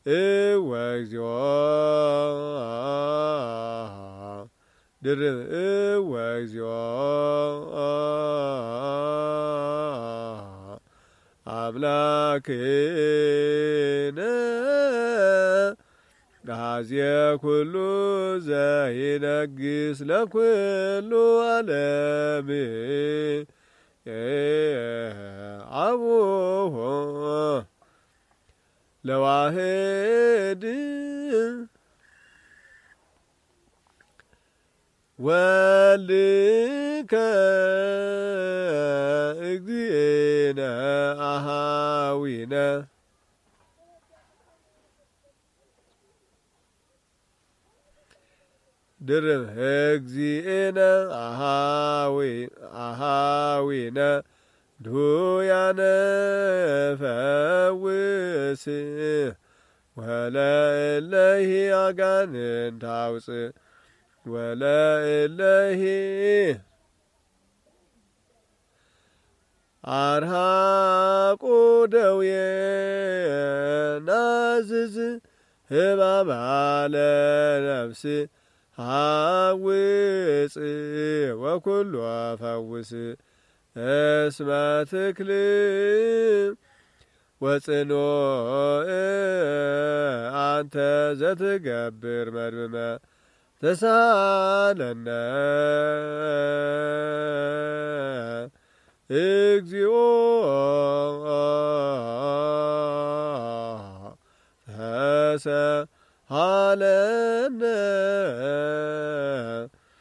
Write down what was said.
እወግዚኦ ድርብ እወግዚኦ አምላክነ ጋዝየ ኩሉ ዘይነግስ ለኩሉ ዓለም አቡሁ ለዋህድ ወልድከ እግዚእነ አሃዊነ ድርብ እግዚእነ አሃዊነ ድውያነ ፈውስ ወለእለሂ አጋንንት አውፅእ ወለእለሂ አርሃቁ ደዌ ናዝዝ ህማማለ ነፍስ ሐውፅ ወኩሉ ፈውስ እስመ ትክል ወጽኖዕ አንተ ዘትገብር መድምመ ተሳለነ እግዚኦ